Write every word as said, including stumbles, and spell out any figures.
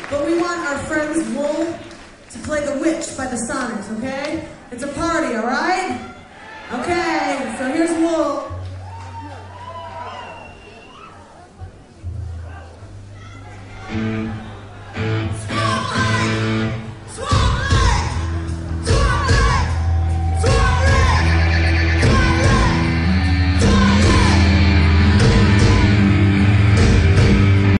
but we want our friends Wool to play The Witch by the Sonnets, okay? It's a party, all right? Okay, so here's Wool.